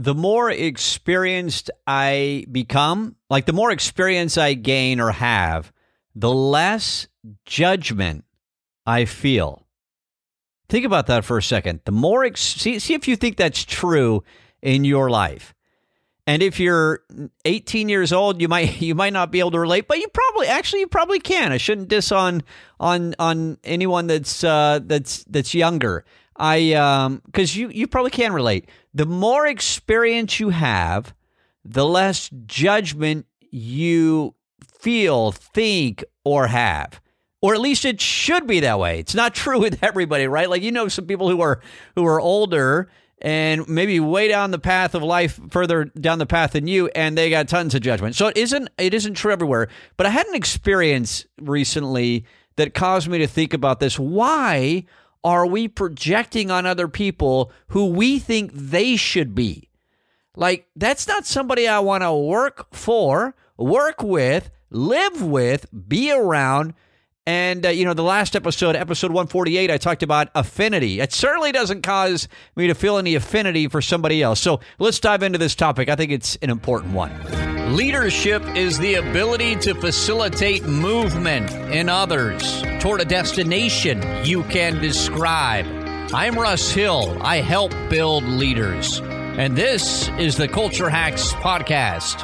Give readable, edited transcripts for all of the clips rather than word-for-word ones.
the more experienced I become, like the more experience I gain or have, the less judgment I feel. Think about that for a second. The more see if you think that's true in your life. And if you're 18 years old, you might not be able to relate, but you probably can. I shouldn't diss on anyone that's younger. Because you probably can relate. The more experience you have, the less judgment you feel, think, or have. Or at least it should be that way. It's not true with everybody, right? Like, some people who are older and maybe way down the path of life, further down the path than you, and they got tons of judgment. So it isn't true everywhere. But I had an experience recently that caused me to think about this. Why are we projecting on other people who we think they should be? Like, that's not somebody I want to work for, work with, live with, be around. And, the last episode 148, I talked about affinity. It certainly doesn't cause me to feel any affinity for somebody else. So let's dive into this topic. I think it's an important one. Leadership is the ability to facilitate movement in others toward a destination you can describe. I'm Russ Hill. I help build leaders. And this is the Culture Hacks Podcast.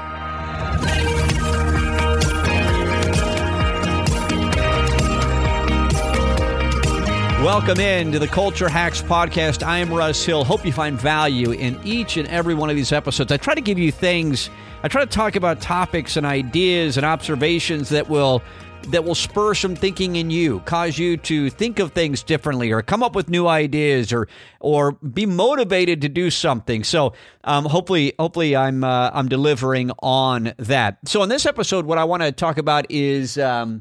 Welcome in to the Culture Hacks Podcast. I am Russ Hill. Hope you find value in each and every one of these episodes. I try to give you things, I try to talk about topics and ideas and observations that will spur some thinking in you, cause you to think of things differently or come up with new ideas or be motivated to do something. So hopefully I'm delivering on that. So in this episode, what I want to talk about is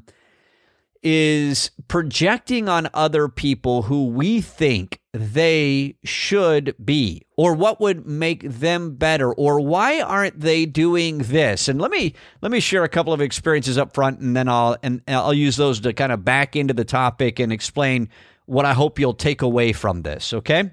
projecting on other people who we think they should be, or what would make them better, or why aren't they doing this? And let me share a couple of experiences up front, and then I'll use those to kind of back into the topic and explain what I hope you'll take away from this. Okay,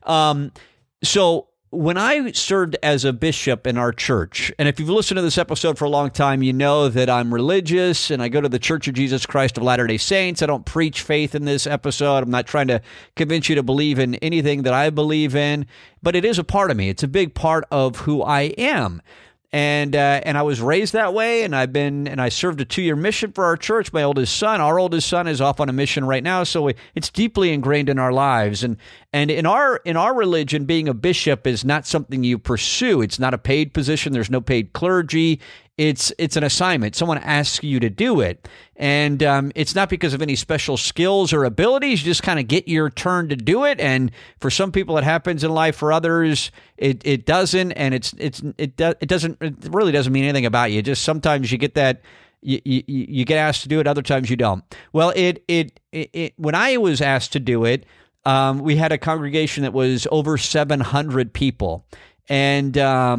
so when I served as a bishop in our church, and if you've listened to this episode for a long time, you know that I'm religious and I go to the Church of Jesus Christ of Latter-day Saints. I don't preach faith in this episode. I'm not trying to convince you to believe in anything that I believe in, but it is a part of me. It's a big part of who I am. And I was raised that way, and I served a 2-year mission for our church. Our oldest son is off on a mission right now, so it's deeply ingrained in our lives. And in our religion, being a bishop is not something you pursue. It's not a paid position. There's no paid clergy. It's an assignment. Someone asks you to do it. And it's not because of any special skills or abilities. You just kind of get your turn to do it. And for some people, it happens in life. For others, it doesn't. And it really doesn't mean anything about you. Just sometimes you get that, you get asked to do it. Other times you don't. Well, when I was asked to do it, we had a congregation that was over 700 people. And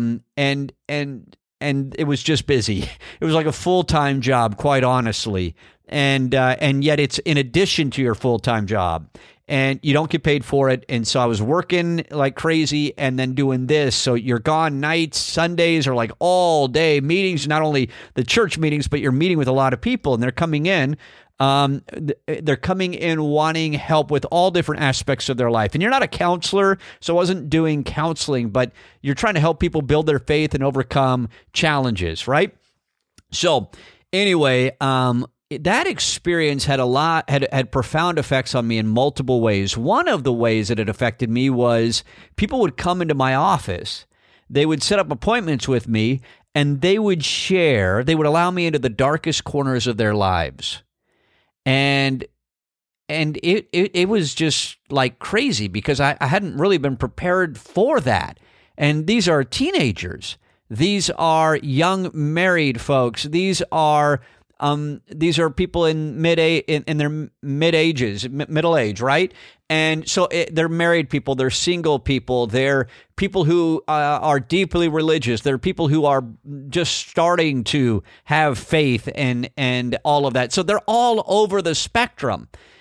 it was just busy. It was like a full-time job, quite honestly. And yet it's in addition to your full-time job. And you don't get paid for it. And so I was working like crazy and then doing this. So you're gone nights, Sundays are like all day meetings, not only the church meetings, but you're meeting with a lot of people and they're coming in. They're coming in wanting help with all different aspects of their life. And you're not a counselor, so I wasn't doing counseling, but you're trying to help people build their faith and overcome challenges, right? So anyway, that experience had profound effects on me in multiple ways. One of the ways that it affected me was people would come into my office. They would set up appointments with me, and they would allow me into the darkest corners of their lives. And it was just like crazy because I hadn't really been prepared for that. And these are teenagers. These are young married folks. These are people in their middle age, right? And so they're married people, they're single people, they're people who are deeply religious, they're people who are just starting to have faith and all of that. So they're all over the spectrum.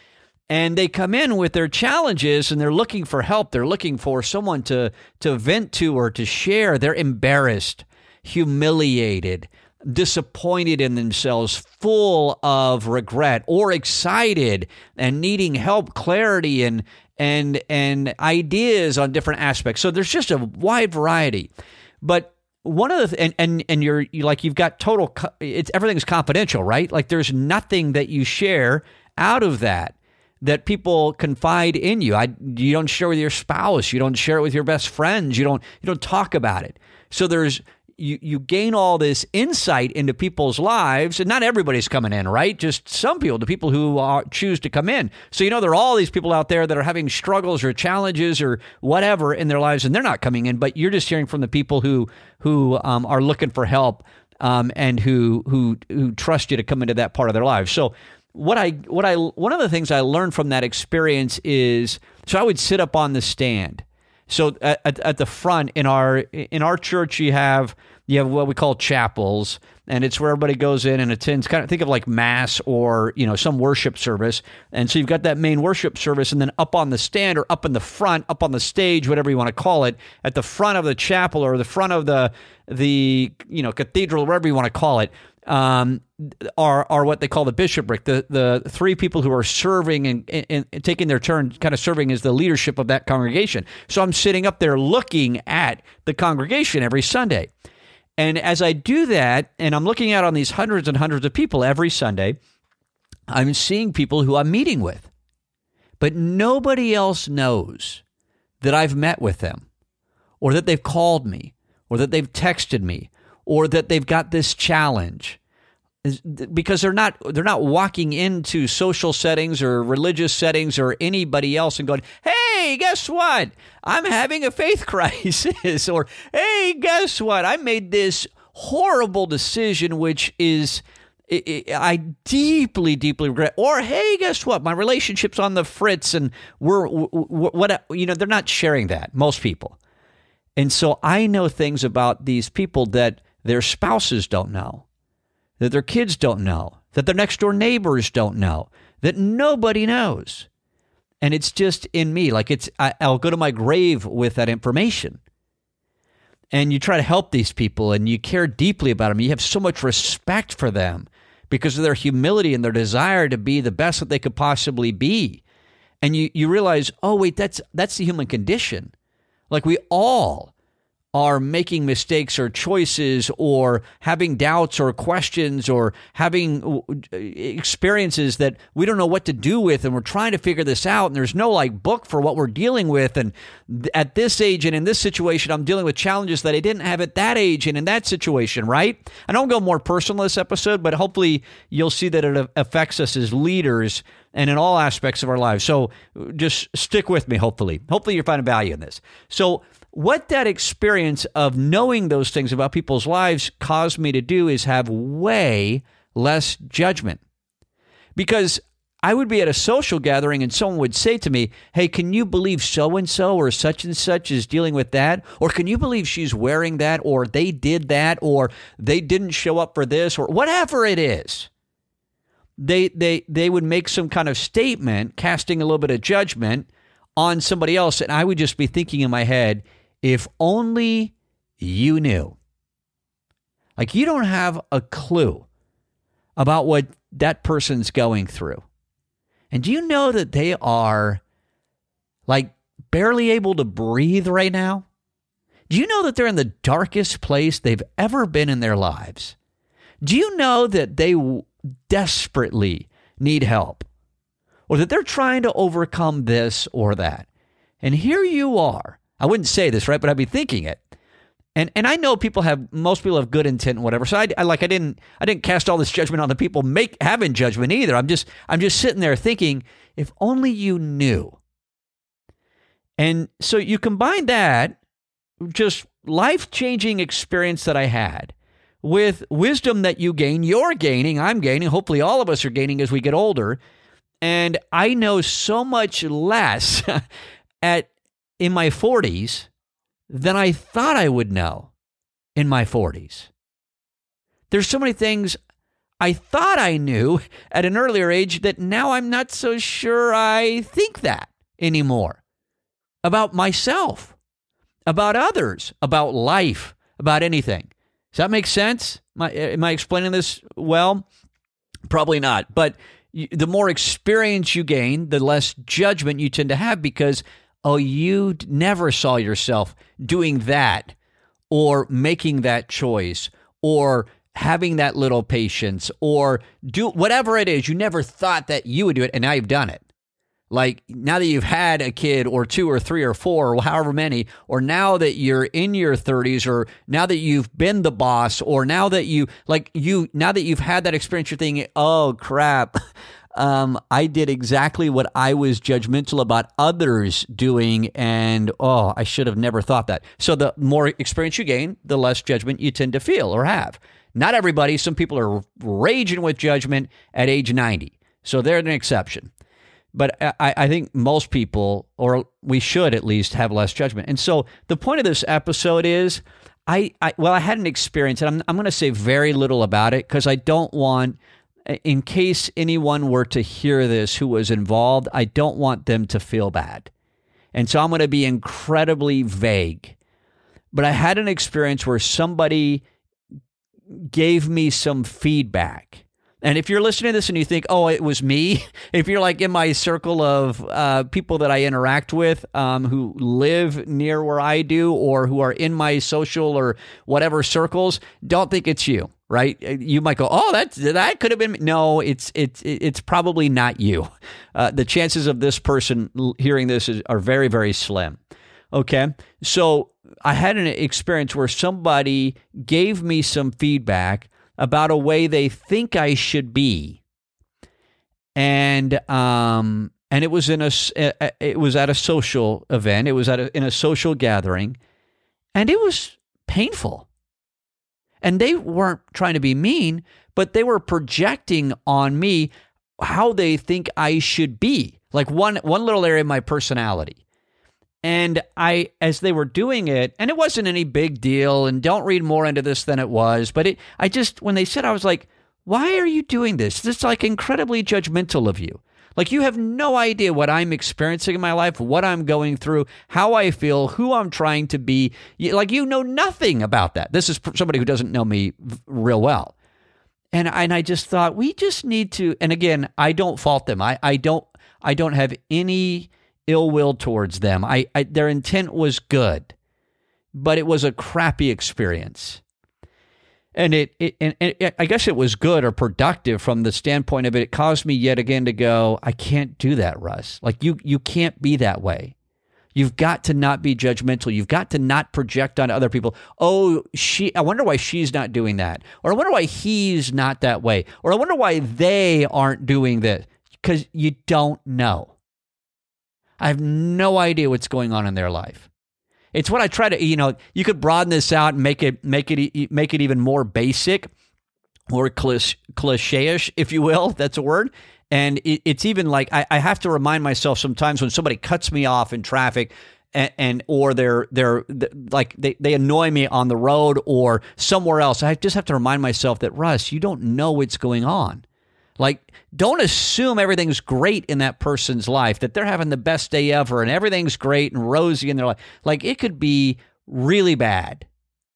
And they come in with their challenges and they're looking for help. They're looking for someone to vent to or to share. They're embarrassed, humiliated, disappointed in themselves, full of regret, or excited and needing help, clarity, and ideas on different aspects. So there's just a wide variety. But one of the and you're like, you've got total, everything's confidential, right? Like there's nothing that you share out of that people confide in you. You don't share with your spouse. You don't share it with your best friends. You don't talk about it. So there's you gain all this insight into people's lives, and not everybody's coming in, right? Just some people, the people who choose to come in. So there are all these people out there that are having struggles or challenges or whatever in their lives, and they're not coming in. But you're just hearing from the people who are looking for help and who trust you to come into that part of their lives. So one of the things I learned from that experience is, so I would sit up on the stand. So at the front in our church, you have what we call chapels, and it's where everybody goes in and attends. Kind of think of like mass or some worship service. And so you've got that main worship service, and then up on the stand or up in the front, up on the stage, whatever you want to call it, at the front of the chapel or the front of the cathedral, whatever you want to call it. Are what they call the bishopric, the three people who are serving and taking their turn, kind of serving as the leadership of that congregation. So I'm sitting up there looking at the congregation every Sunday. And as I do that, and I'm looking out on these hundreds and hundreds of people every Sunday, I'm seeing people who I'm meeting with. But nobody else knows that I've met with them, or that they've called me, or that they've texted me, or that they've got this challenge, because they're not walking into social settings or religious settings or anybody else and going, hey, guess what? I'm having a faith crisis. Or, hey, guess what? I made this horrible decision, which is I deeply, deeply regret. Or, hey, guess what? My relationship's on the fritz, and they're not sharing that, most people. And so I know things about these people that their spouses don't know, that their kids don't know, that their next door neighbors don't know, that nobody knows. And it's just in me. Like I'll go to my grave with that information. And you try to help these people, and you care deeply about them. You have so much respect for them because of their humility and their desire to be the best that they could possibly be. And you realize, oh, wait, that's the human condition. Like we all are making mistakes or choices or having doubts or questions or having experiences that we don't know what to do with, and we're trying to figure this out, and there's no book for what we're dealing with. And at this age and in this situation, I'm dealing with challenges that I didn't have at that age and in that situation, right? I don't go more personal this episode, but hopefully you'll see that it affects us as leaders and in all aspects of our lives. So just stick with me, hopefully. Hopefully you're finding value in this. So what that experience of knowing those things about people's lives caused me to do is have way less judgment. Because I would be at a social gathering and someone would say to me, hey, can you believe so-and-so or such and such is dealing with that? Or can you believe she's wearing that? Or they did that? Or they didn't show up for this? Or whatever it is. They would make some kind of statement, casting a little bit of judgment on somebody else. And I would just be thinking in my head, if only you knew. Like, you don't have a clue about what that person's going through. And do you know that they are barely able to breathe right now? Do you know that they're in the darkest place they've ever been in their lives? Do you know that they desperately need help? Or that they're trying to overcome this or that? And here you are. I wouldn't say this, right? But I'd be thinking it. And I know most people have good intent and whatever. So I didn't cast all this judgment on the people having judgment either. I'm just sitting there thinking, if only you knew. And so you combine that, just life-changing experience that I had, with wisdom that you're gaining, I'm gaining, hopefully all of us are gaining as we get older. And I know so much less in my 40s than I thought I would know in my 40s. There's so many things I thought I knew at an earlier age that now I'm not so sure I think that anymore about myself, about others, about life, about anything. Does that make sense? Am I explaining this well? Probably not. But the more experience you gain, the less judgment you tend to have because, you never saw yourself doing that or making that choice or having that little patience or do whatever it is. You never thought that you would do it, and now you've done it. Like now that you've had a kid or two or three or four or however many, or now that you're in your 30s, or now that you've been the boss, or now that you've had that experience, you're thinking, oh crap, I did exactly what I was judgmental about others doing, and I should have never thought that. So the more experience you gain, the less judgment you tend to feel or have. Not everybody. Some people are raging with judgment at age 90. So they're an exception. But I think most people, or we should at least, have less judgment. And so the point of this episode is, I had an experience, and I'm going to say very little about it because I don't want, in case anyone were to hear this who was involved, I don't want them to feel bad. And so I'm going to be incredibly vague. But I had an experience where somebody gave me some feedback. And if you're listening to this and you think, it was me, if you're like in my circle of people that I interact with who live near where I do or who are in my social or whatever circles, don't think it's you, right? You might go, that could have been me. No, it's probably not you. The chances of this person hearing this are very, very slim. Okay, so I had an experience where somebody gave me some feedback about a way they think I should be, and it was it was at a social event. It was in a social gathering, and it was painful. And they weren't trying to be mean, but they were projecting on me how they think I should be, like one little area of my personality. And as they were doing it, and it wasn't any big deal, and don't read more into this than it was, but when they said, I was like, why are you doing this? This is like incredibly judgmental of you. Like you have no idea what I'm experiencing in my life, what I'm going through, how I feel, who I'm trying to be. Like you know nothing about that. This is somebody who doesn't know me real well. And I just thought we just need to, and again, I don't fault them. I don't have any ill will towards them. Their intent was good, but it was a crappy experience. And I guess it was good or productive from the standpoint of it caused me yet again to go, I can't do that, Russ. Like you can't be that way. You've got to not be judgmental. You've got to not project on other people. I wonder why she's not doing that. Or I wonder why he's not that way. Or I wonder why they aren't doing this. Because you don't know. I have no idea what's going on in their life. It's what I try to, you could broaden this out and make it even more basic or cliche-ish, if you will. That's a word. And it's even like I have to remind myself sometimes when somebody cuts me off in traffic or they're like they annoy me on the road or somewhere else. I just have to remind myself that, Russ, you don't know what's going on. Like, don't assume everything's great in that person's life, that they're having the best day ever and everything's great and rosy in their life. Like, it could be really bad.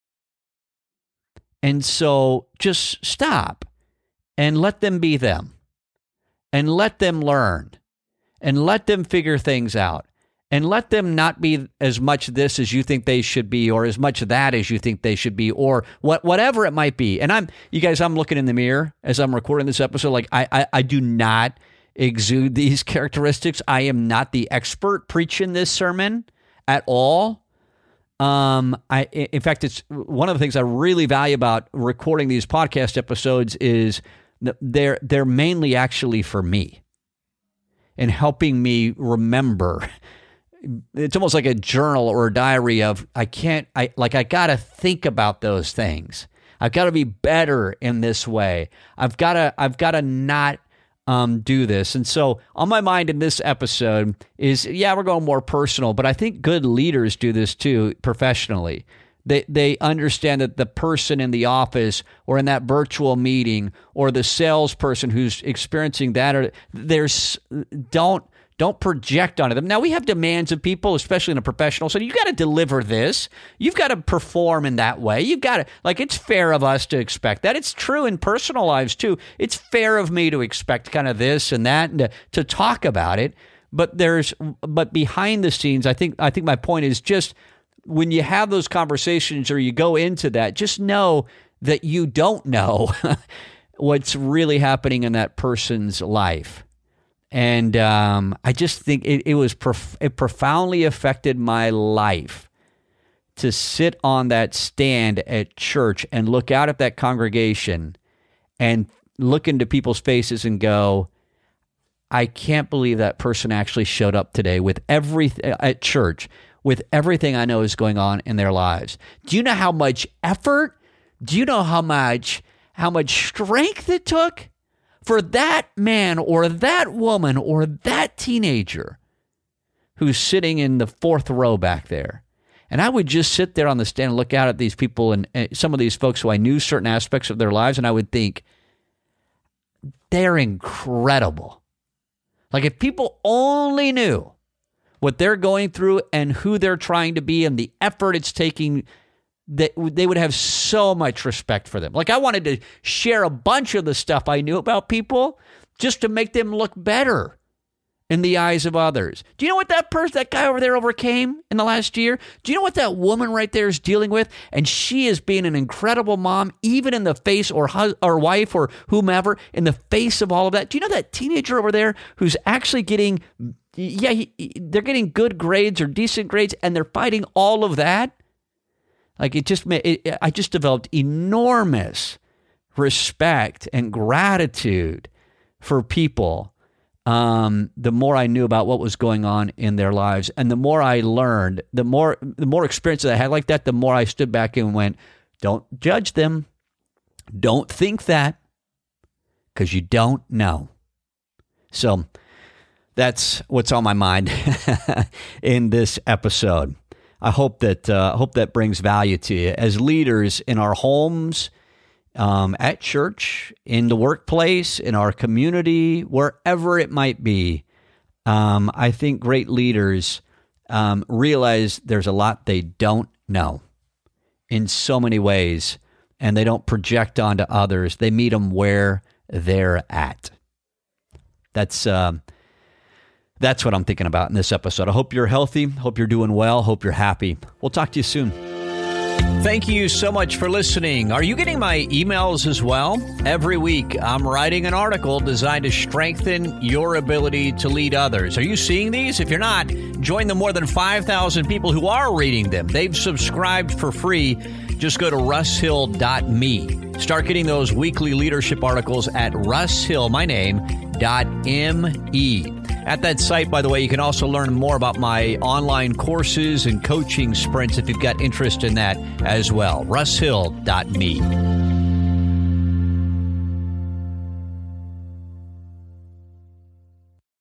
And so just stop and let them be them and let them learn and let them figure things out and let them not be as much this as you think they should be or as much that as you think they should be or whatever it might be. And I'm looking in the mirror as I'm recording this episode. Like I do not exude these characteristics. I am not the expert preaching this sermon at all. In fact, it's one of the things I really value about recording these podcast episodes is they're mainly actually for me and helping me remember. It's almost like a journal or a diary of I got to think about those things. I've got to be better in this way. I've got to not do this. And so on my mind in this episode is, we're going more personal, but I think good leaders do this too professionally. They understand that the person in the office or in that virtual meeting or the salesperson who's experiencing that, or don't project onto them. Now, we have demands of people, especially in a professional setting. You got to deliver this. You've got to perform in that way. You've got to, it's fair of us to expect that. It's true in personal lives too. It's fair of me to expect kind of this and that and to talk about it. But behind the scenes, I think my point is just, when you have those conversations or you go into that, just know that you don't know what's really happening in that person's life. And I just think it profoundly affected my life to sit on that stand at church and look out at that congregation and look into people's faces and go, I can't believe that person actually showed up today with everything at church, with everything I know is going on in their lives. Do you know how much effort? Do you know how much strength it took for that man or that woman or that teenager who's sitting in the fourth row back there? And I would just sit there on the stand and look out at these people and some of these folks who I knew certain aspects of their lives, and I would think, they're incredible. If people only knew what they're going through and who they're trying to be and the effort it's taking, that they would have so much respect for them. I wanted to share a bunch of the stuff I knew about people just to make them look better in the eyes of others. Do you know what that guy over there overcame in the last year? Do you know what that woman right there is dealing with? And she is being an incredible mom, even in the face, or wife or whomever, in the face of all of that. Do you know that teenager over there who's actually getting... they're getting good grades or decent grades, and they're fighting all of that? I just developed enormous respect and gratitude for people. The more I knew about what was going on in their lives, and the more I learned, the more experience that I had like that, the more I stood back and went, don't judge them. Don't think that, because you don't know. So that's what's on my mind in this episode. I hope that brings value to you as leaders in our homes, at church, in the workplace, in our community, wherever it might be. I think great leaders realize there's a lot they don't know in so many ways, and they don't project onto others. They meet them where they're at. That's what I'm thinking about in this episode. I hope you're healthy. Hope you're doing well. Hope you're happy. We'll talk to you soon. Thank you so much for listening. Are you getting my emails as well? Every week, I'm writing an article designed to strengthen your ability to lead others. Are you seeing these? If you're not, join the more than 5,000 people who are reading them. They've subscribed for free. Just go to russhill.me. Start getting those weekly leadership articles at russhill.me. At that site, by the way, you can also learn more about my online courses and coaching sprints if you've got interest in that as well. russhill.me.